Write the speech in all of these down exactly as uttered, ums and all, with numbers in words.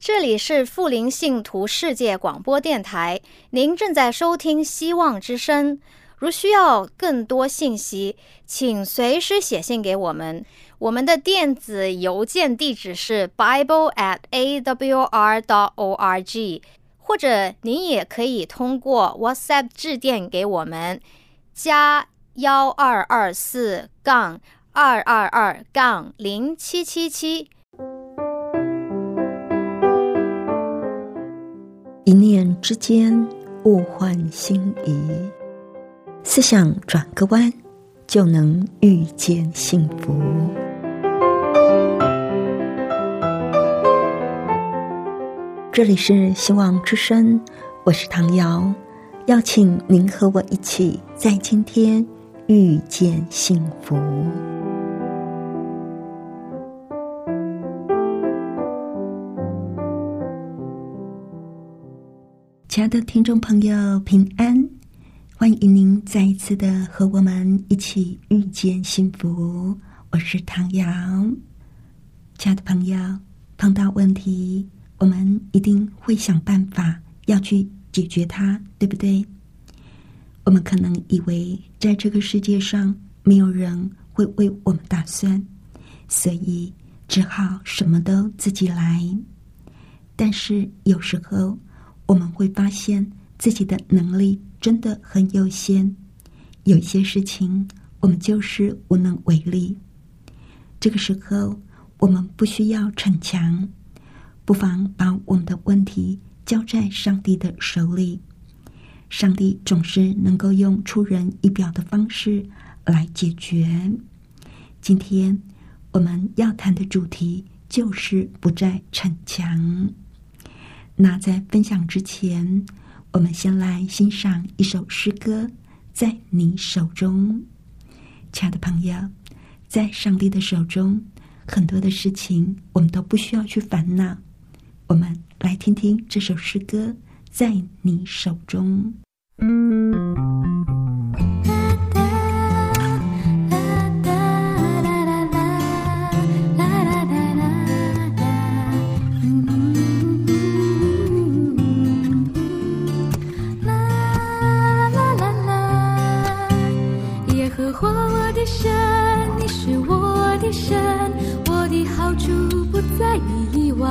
这里是富林信徒世界广播电台，您正在收听希望之声。如需要更多信息，请随时写信给我们。我们的电子邮件地址是 bible at a w r dot org， 或者您也可以通过 WhatsApp 致电给我们，加幺二二四杠二二二杠零七七七。 一念之间，物换星移，思想转个弯，就能遇见幸福。这里是希望之声，我是唐瑶，邀请您和我一起在今天遇见幸福。亲爱的听众朋友，平安，欢迎您再一次的和我们一起遇见幸福。我是唐瑶。亲爱的朋友，碰到问题，我们一定会想办法要去解决它，对不对？我们可能以为在这个世界上没有人会为我们打算，所以只好什么都自己来。但是有时候我们会发现自己的能力真的很有限，有一些事情我们就是无能为力。这个时候我们不需要逞强，不妨把我们的问题交在上帝的手里。上帝总是能够用出人意表的方式来解决。今天我们要谈的主题就是不再逞强。那在分享之前，我们先来欣赏一首诗歌，在你手中。亲爱的朋友，在上帝的手中，很多的事情我们都不需要去烦恼。我们来听听这首诗歌，在你手中。 神，你是我的神，我的好处不在你以外。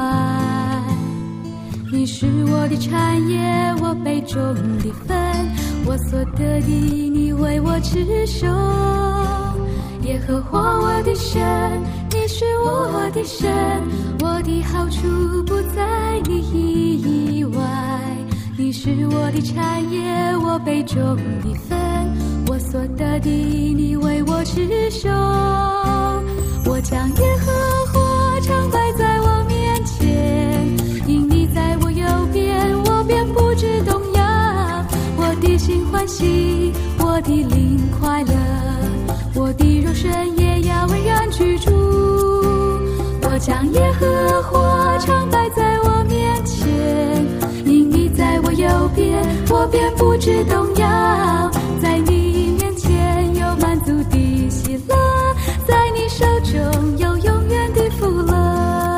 你是我的产业，我杯中的分，我所得的你为我持守。耶和华我的神，你是我的神，我的好处不在你以外。你是我的产业，我杯中的分，我所得的你为我持守。我将耶和华常摆在我面前，因你在我右边，我便不致动摇。我的心欢喜，我的灵快乐，我的肉身也要安然居住。我将耶和华常摆在我面前，因你在我右边，我便不致动摇。在你面前有满足的喜乐，在你手中有永远的福乐。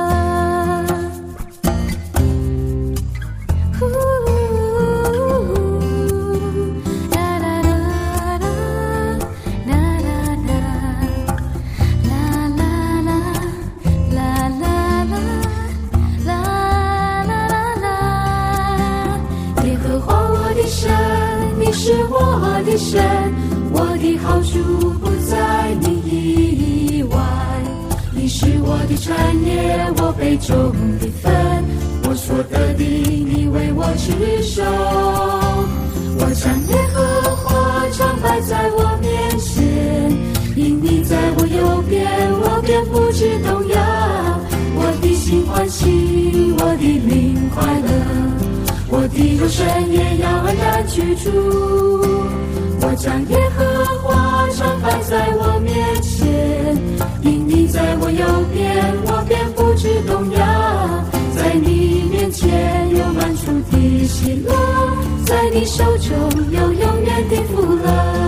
是我的神，我的好处不在你以外。你是我的产业，我杯中的分，我所得的你为我持守。我将耶和华常摆在我面前，因你在我右边，我便不致动摇。我的心欢喜，我的灵快乐，我的肉身也要安然居住。我将耶和华常摆在我面前，因你在我右边，我便不致动摇。在你面前有满处的喜乐，在你手中有永远的福乐。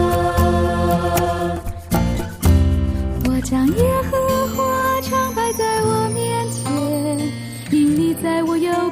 我将耶和华常摆在我面前，因你在我右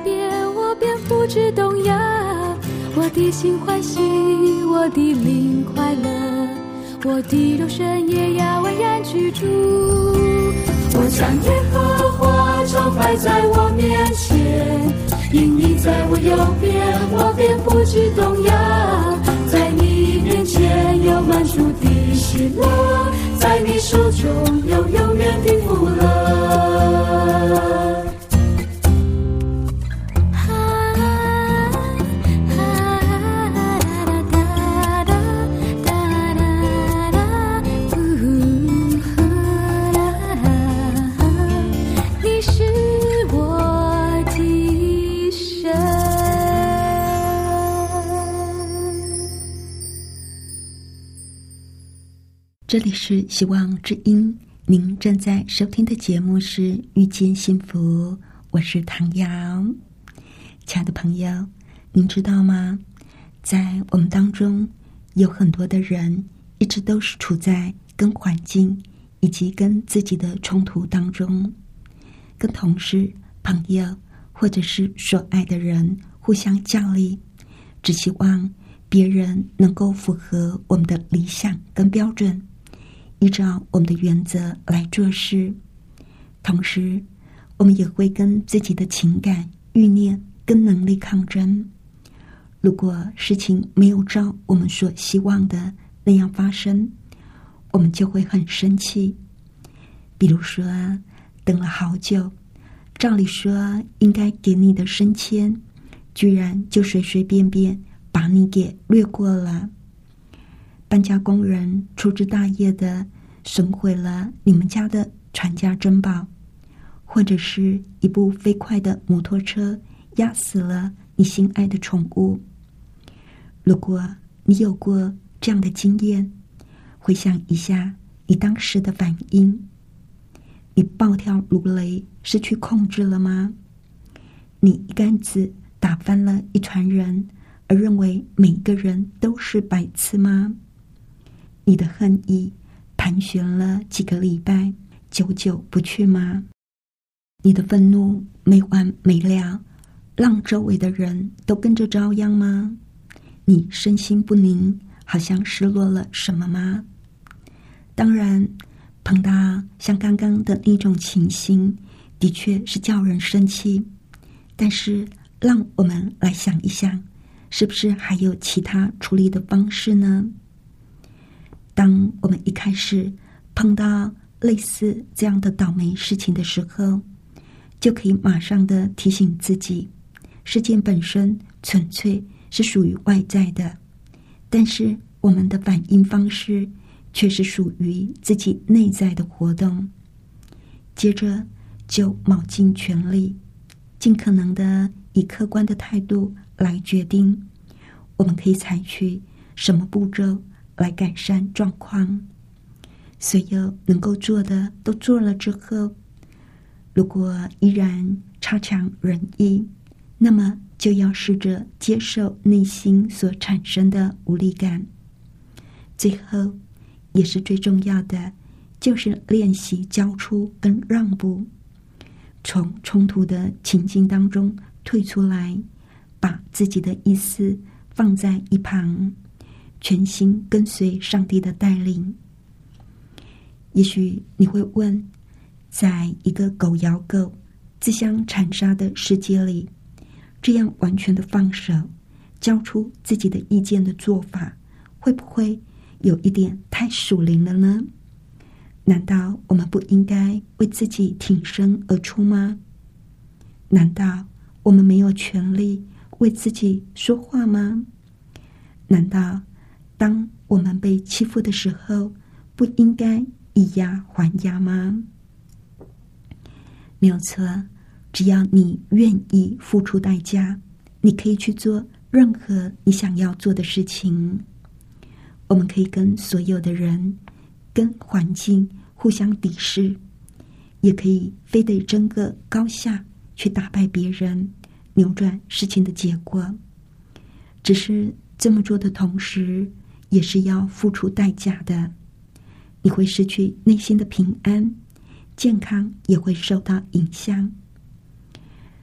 不知动摇，我的心欢喜，我的灵快乐，我的肉身也要安然居住。我将耶和华常摆在我面前，因你在我右边，我便不知动摇。在你面前有满足的喜乐，在你手中有永远的福乐。 这里是希望之音，您正在收听的节目是遇见幸福，我是唐瑶。亲爱的朋友，您知道吗？在我们当中有很多的人一直都是处在跟环境以及跟自己的冲突当中，跟同事、朋友或者是所爱的人互相较力，只希望别人能够符合我们的理想跟标准，依照我们的原则来做事。同时我们也会跟自己的情感、欲念跟能力抗争。如果事情没有照我们所希望的那样发生，我们就会很生气。比如说等了好久，照理说应该给你的升迁，居然就随随便便把你给略过了。搬家工人粗枝大叶的损毁了你们家的传家珍宝，或者是一部飞快的摩托车压死了你心爱的宠物。如果你有过这样的经验，回想一下你当时的反应，你暴跳如雷，失去控制了吗？你一竿子打翻了一船人，而认为每一个人都是白痴吗？你的恨意盘旋了几个礼拜，久久不去吗？你的愤怒没完没了，让周围的人都跟着遭殃吗？你身心不宁，好像失落了什么吗？当然，碰到像刚刚的那种情形，的确是叫人生气。但是，让我们来想一想，是不是还有其他处理的方式呢？当我们一开始碰到类似这样的倒霉事情的时候，就可以马上的提醒自己，事件本身纯粹是属于外在的，但是我们的反应方式却是属于自己内在的活动。接着就卯尽全力，尽可能的以客观的态度来决定，我们可以采取什么步骤来改善状况。所有能够做的都做了之后，如果依然差强人意，那么就要试着接受内心所产生的无力感。最后也是最重要的，就是练习交出跟让步，从冲突的情境当中退出来，把自己的意思放在一旁，全心跟随上帝的带领。也许你会问，在一个狗咬狗、自相残杀的世界里，这样完全的放手，交出自己的意见的做法，会不会有一点太属灵了呢？难道我们不应该为自己挺身而出吗？难道我们没有权利为自己说话吗？难道当我们被欺负的时候，不应该以牙还牙吗？没有错，只要你愿意付出代价，你可以去做任何你想要做的事情。我们可以跟所有的人、跟环境互相敌视，也可以非得争个高下去打败别人，扭转事情的结果。只是这么做的同时，也是要付出代价的。你会失去内心的平安，健康也会受到影响。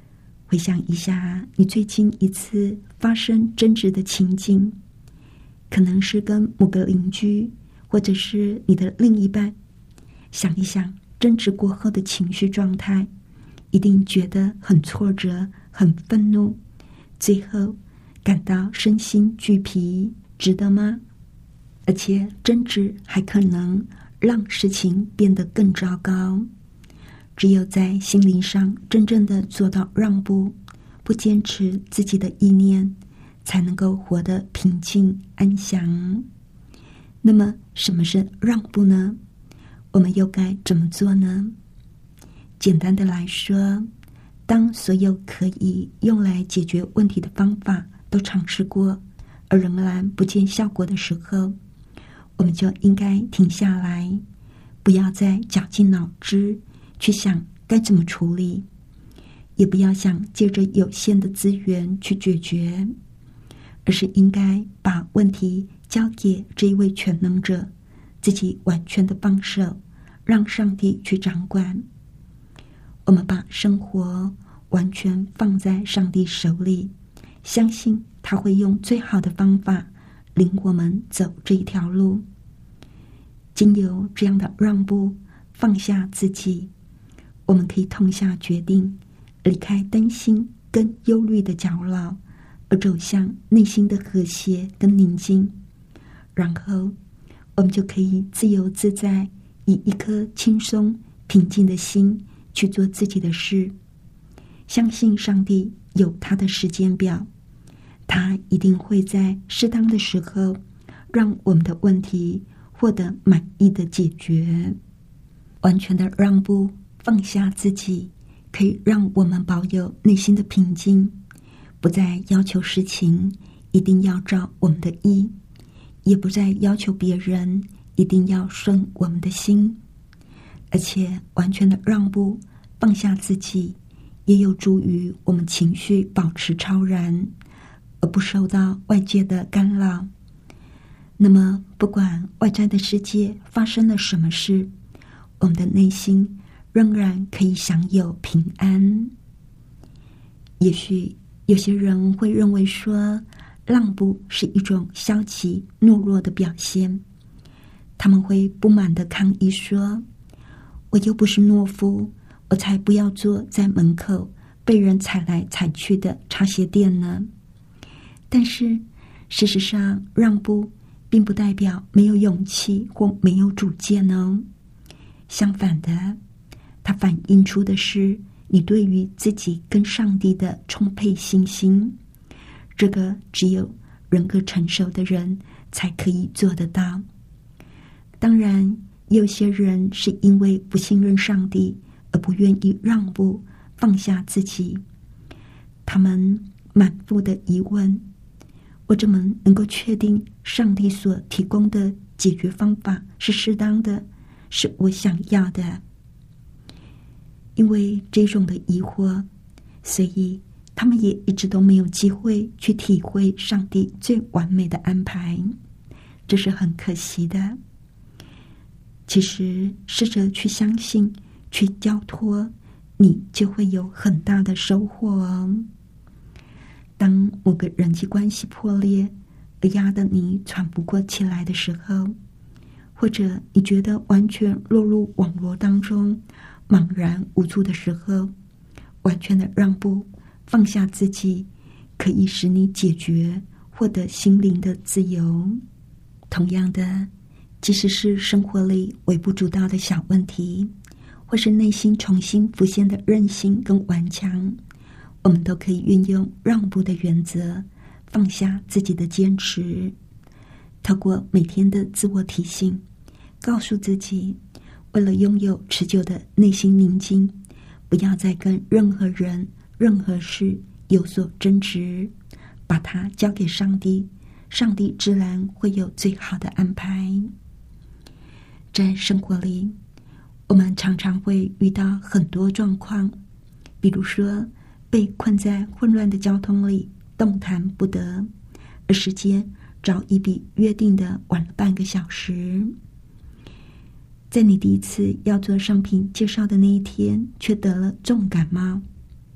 回想一下你最近一次发生争执的情景，可能是跟某个邻居，或者是你的另一半。想一想争执过后的情绪状态，一定觉得很挫折，很愤怒，最后感到身心俱疲，值得吗？而且争执还可能让事情变得更糟糕。只有在心灵上真正的做到让步，不坚持自己的意念，才能够活得平静安详。那么什么是让步呢？我们又该怎么做呢？简单的来说，当所有可以用来解决问题的方法都尝试过，而仍然不见效果的时候，我们就应该停下来，不要再绞尽脑汁去想该怎么处理，也不要想借着有限的资源去解决，而是应该把问题交给这一位全能者，自己完全的放手，让上帝去掌管。我们把生活完全放在上帝手里，相信他会用最好的方法领我们走这一条路。经由这样的让步，放下自己，我们可以痛下决定，离开担心跟忧虑的搅扰，而走向内心的和谐跟宁静。然后我们就可以自由自在，以一颗轻松平静的心去做自己的事。相信上帝有他的时间表，他一定会在适当的时候让我们的问题获得满意的解决。完全的让步，放下自己，可以让我们保有内心的平静，不再要求事情一定要照我们的意，也不再要求别人一定要顺我们的心。而且完全的让步，放下自己，也有助于我们情绪保持超然，而不受到外界的干扰。那么不管外在的世界发生了什么事，我们的内心仍然可以享有平安。也许有些人会认为说，让步是一种消极懦弱的表现，他们会不满地抗议说，我又不是懦夫，我才不要坐在门口被人踩来踩去的茶鞋店呢。但是事实上，让步并不代表没有勇气或没有主见哦。相反的，它反映出的是你对于自己跟上帝的充沛信心。这个只有人格成熟的人才可以做得到。当然，有些人是因为不信任上帝而不愿意让步，放下自己。他们满腹的疑问，我怎么能够确定上帝所提供的解决方法是适当的，是我想要的？因为这种的疑惑，所以他们也一直都没有机会去体会上帝最完美的安排，这是很可惜的。其实试着去相信，去交托，你就会有很大的收获哦。当某个人际关系破裂而压得你喘不过气来的时候，或者你觉得完全落入网络当中茫然无助的时候，完全的让步，放下自己，可以使你解决，获得心灵的自由。同样的，即使是生活里微不足道的小问题，或是内心重新浮现的韧性跟顽强，我们都可以运用让步的原则，放下自己的坚持。透过每天的自我提醒，告诉自己，为了拥有持久的内心宁静，不要再跟任何人、任何事有所争执，把它交给上帝，上帝自然会有最好的安排。在生活里，我们常常会遇到很多状况，比如说被困在混乱的交通里，动弹不得，而时间早已比约定的晚了半个小时。在你第一次要做商品介绍的那一天，却得了重感冒，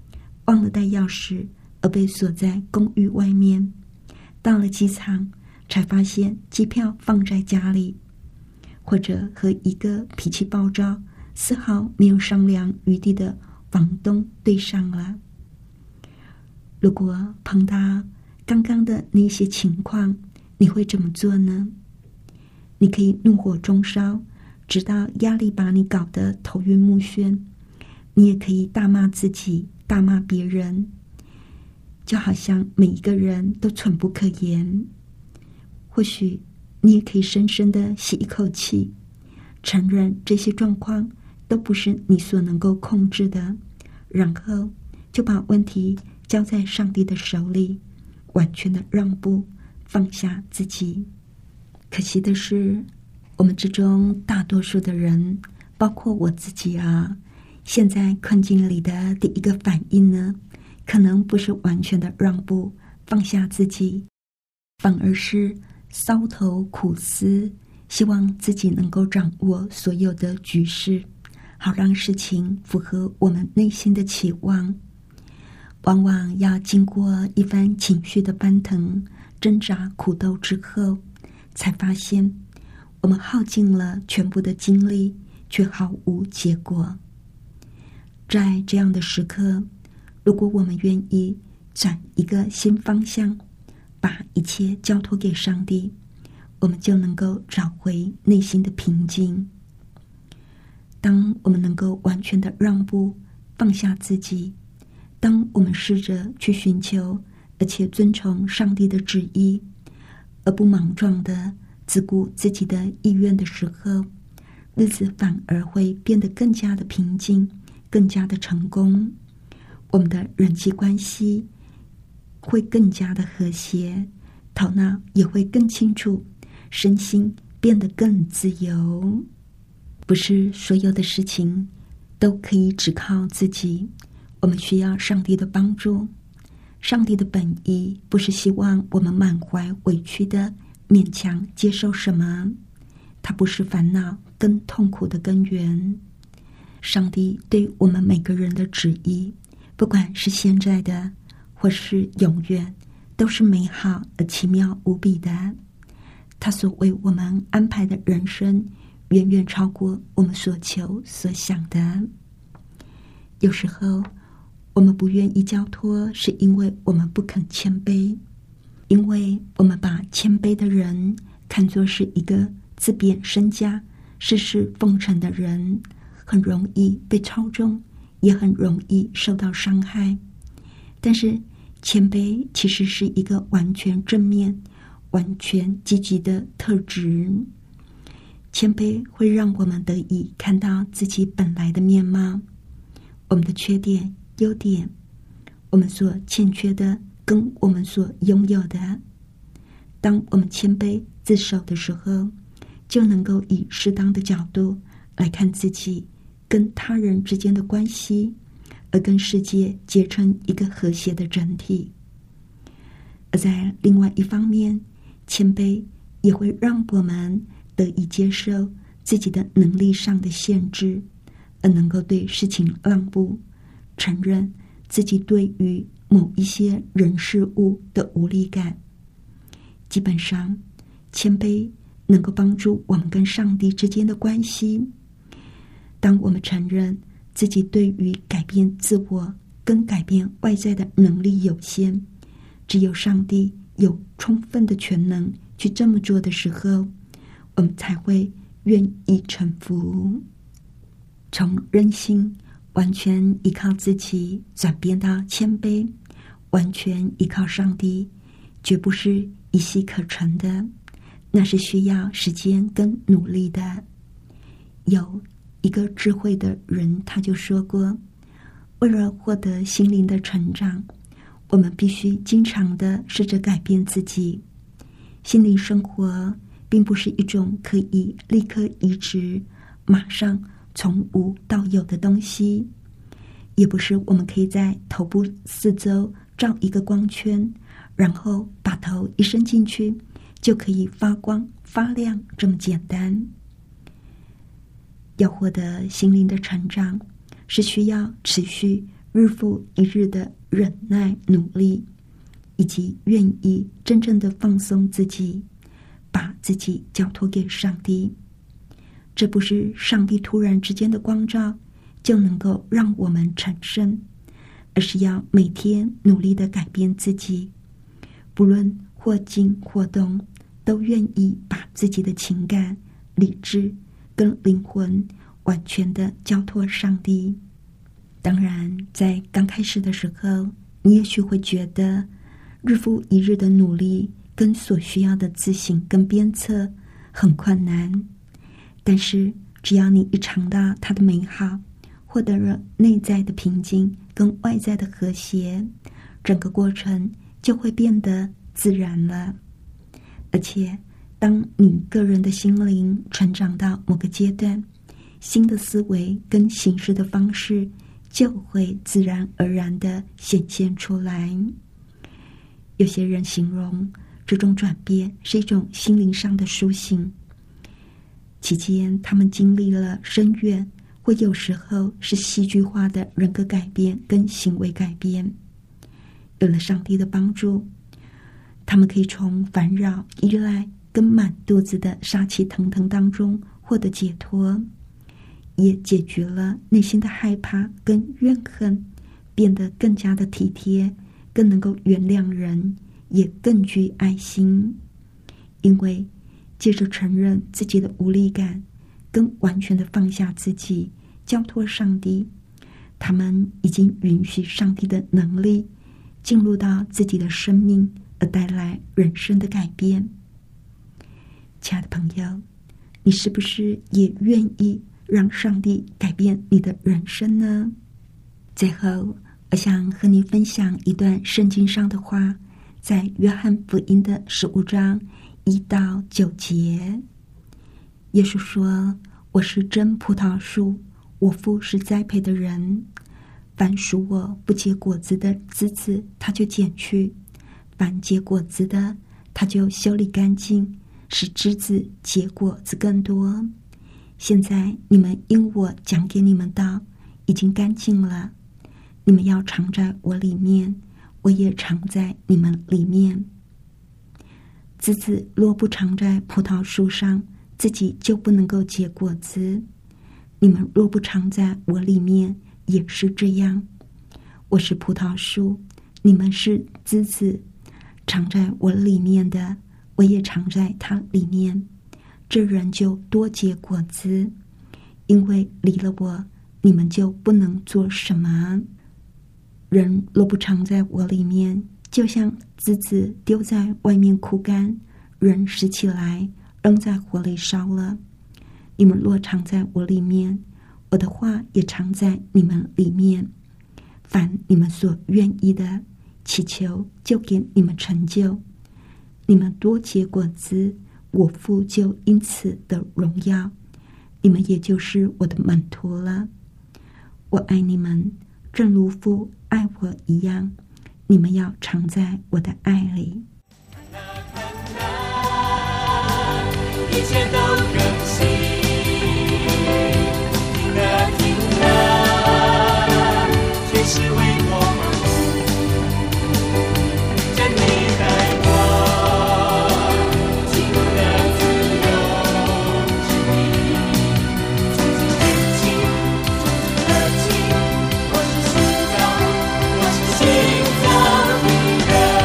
忘了带钥匙而被锁在公寓外面，到了机场才发现机票放在家里，或者和一个脾气暴躁、丝毫没有商量余地的房东对上了。如果碰到刚刚的那些情况，你会怎么做呢？你可以怒火中烧，直到压力把你搞得头晕目眩，你也可以大骂自己，大骂别人，就好像每一个人都蠢不可言。或许你也可以深深的吸一口气，承认这些状况都不是你所能够控制的，然后就把问题交在上帝的手里，完全的让步，放下自己。可惜的是，我们之中大多数的人，包括我自己啊，现在困境里的第一个反应呢，可能不是完全的让步放下自己，反而是搔头苦思，希望自己能够掌握所有的局势，好让事情符合我们内心的期望。往往要经过一番情绪的翻腾、挣扎、苦斗之后，才发现我们耗尽了全部的精力，却毫无结果。在这样的时刻，如果我们愿意转一个新方向，把一切交托给上帝，我们就能够找回内心的平静。当我们能够完全的让步，放下自己，当我们试着去寻求而且遵从上帝的旨意，而不莽撞的只顾自己的意愿的时候，日子反而会变得更加的平静，更加的成功。我们的人际关系会更加的和谐，头脑也会更清楚，身心变得更自由。不是所有的事情都可以只靠自己，我们需要上帝的帮助。上帝的本意不是希望我们满怀委屈的勉强接受什么，它不是烦恼跟痛苦的根源。上帝对我们每个人的旨意，不管是现在的或是永远，都是美好而奇妙无比的。他所为我们安排的人生，远远超过我们所求所想的。有时候我们不愿意交托，是因为我们不肯谦卑，因为我们把谦卑的人看作是一个自贬身价、事事奉承的人，很容易被操纵，也很容易受到伤害。但是谦卑其实是一个完全正面、完全积极的特质。谦卑会让我们得以看到自己本来的面貌，我们的缺点、优点，我们所欠缺的跟我们所拥有的。当我们谦卑自守的时候，就能够以适当的角度来看自己跟他人之间的关系，而跟世界结成一个和谐的整体。而在另外一方面，谦卑也会让我们得以接受自己的能力上的限制，而能够对事情让步，承认自己对于某一些人事物的无力感。基本上，谦卑能够帮助我们跟上帝之间的关系。当我们承认自己对于改变自我跟改变外在的能力有限，只有上帝有充分的全能去这么做的时候，我们才会愿意臣服。从任性完全依靠自己转变到谦卑，完全依靠上帝，绝不是一夕可成的，那是需要时间跟努力的。有一个智慧的人他就说过，为了获得心灵的成长，我们必须经常的试着改变自己。心灵生活并不是一种可以立刻移植、马上从无到有的东西，也不是我们可以在头部四周照一个光圈，然后把头一伸进去就可以发光发亮这么简单。要获得心灵的成长，是需要持续日复一日的忍耐努力，以及愿意真正的放松自己，把自己交托给上帝。这不是上帝突然之间的光照就能够让我们成圣，而是要每天努力的改变自己，不论或静或动，都愿意把自己的情感、理智跟灵魂完全的交托上帝。当然，在刚开始的时候，你也许会觉得日复一日的努力跟所需要的自省跟鞭策很困难，但是只要你一尝到它的美好，获得了内在的平静跟外在的和谐，整个过程就会变得自然了。而且当你个人的心灵成长到某个阶段，新的思维跟行事的方式就会自然而然地显现出来。有些人形容这种转变是一种心灵上的苏醒，期间他们经历了深远或有时候是戏剧化的人格改变跟行为改变。有了上帝的帮助，他们可以从烦扰、依赖跟满肚子的杀气腾腾当中获得解脱，也解决了内心的害怕跟怨恨，变得更加的体贴，更能够原谅人，也更具爱心。因为借着承认自己的无力感跟完全的放下自己，交托上帝，他们已经允许上帝的能力进入到自己的生命，而带来人生的改变。亲爱的朋友，你是不是也愿意让上帝改变你的人生呢？最后，我想和你分享一段圣经上的话，在约翰福音的十五章一到九节。耶稣说：“我是真葡萄树，我父是栽培的人。凡属我不结果子的枝子，他就剪去；凡结果子的，他就修理干净，使枝子结果子更多。现在你们因我讲给你们道，已经干净了。你们要常在我里面，我也常在你们里面。枝子若不常在葡萄树上，自己就不能够结果子。你们若不常在我里面，也是这样。我是葡萄树，你们是枝子，常在我里面的，我也常在他里面。这人就多结果子，因为离了我，你们就不能做什么。人若不常在我里面，就像枝子丢在外面枯干，人拾起来扔在火里烧了。你们若常在我里面，我的话也常在你们里面。凡你们所愿意的，祈求就给你们成就。你们多结果子，我父就因此的荣耀，你们也就是我的门徒了。我爱你们，正如父爱我一样，你们要常在我的爱里。 一切都更新，听得听得，全是为我而活，真理带我进入了自由之地，从今天起，从今而起，我是新造，我是新造的人。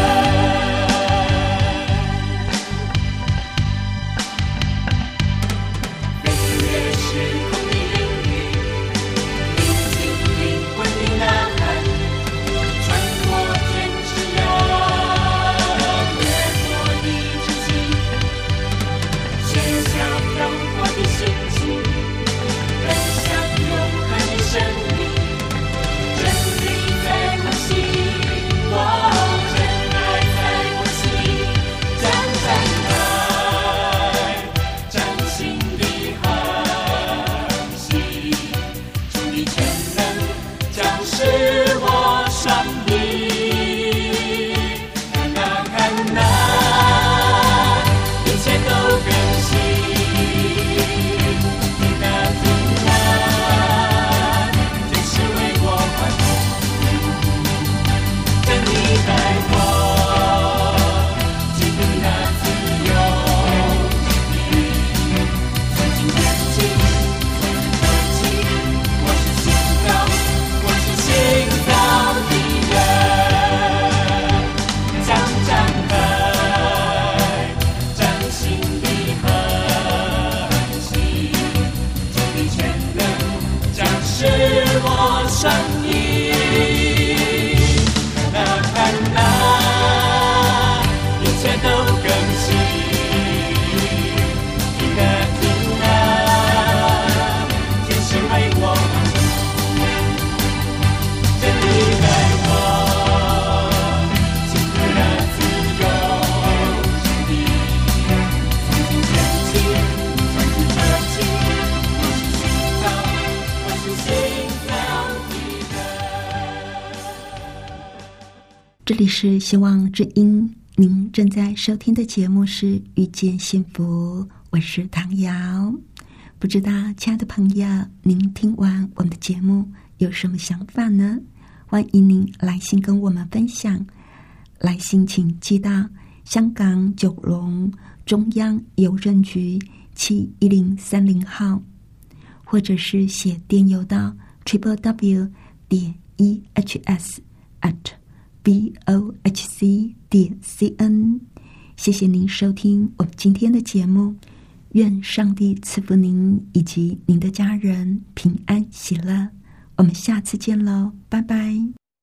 这里是希望之音，您正在收听的节目是遇见幸福，我是唐瑶。不知道亲爱的朋友，您听完我们的节目有什么想法呢？欢迎您来信跟我们分享，来信请寄到香港九龙中央邮政局七一零三零号，或者是写电邮到 triple w 点 e h s at v o h c 点 c n。 谢谢您收听我们今天的节目，愿上帝赐福您以及您的家人平安喜乐。我们下次见喽，拜拜。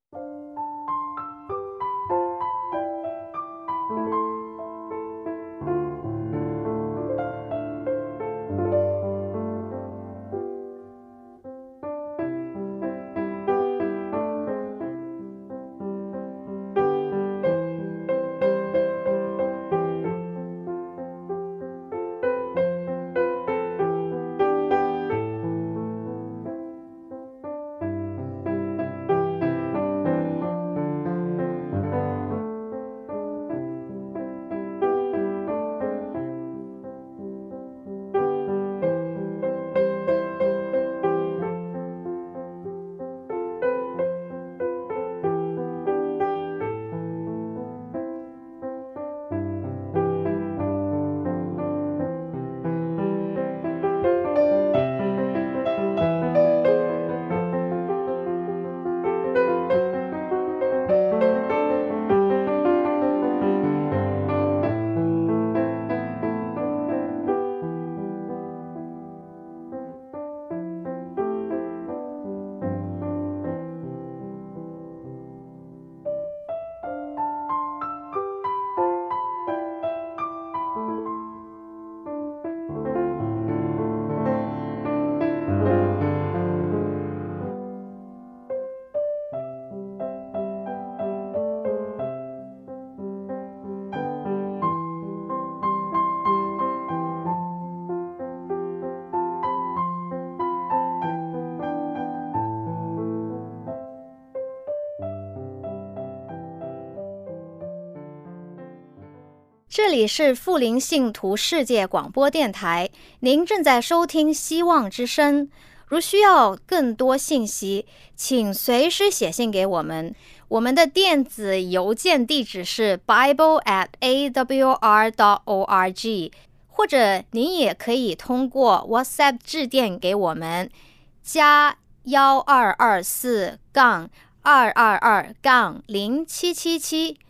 这里是富林信徒世界广播电台，您正在收听希望之声。如需要更多信息，请随时写信给我们。我们的电子邮件地址是 bible at a w r dot org， 或者您也可以通过 WhatsApp 致电给我们，加幺二二四杠二二二杠零七七七。